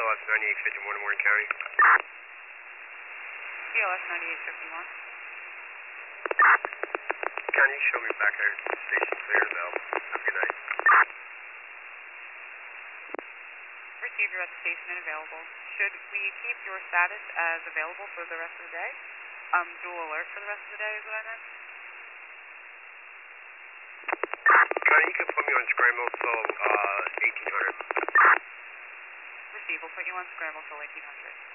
CLS 9851 in Warren County. CLS 9851. County, show me back there. Station clear and available. Have a good night. Received, you're at the station and available. Should we keep your status as available for the rest of the day? Dual alert for the rest of the day is what I meant. County, you can put me on scramble till 1800. Receive, we'll put you on scramble till 1800.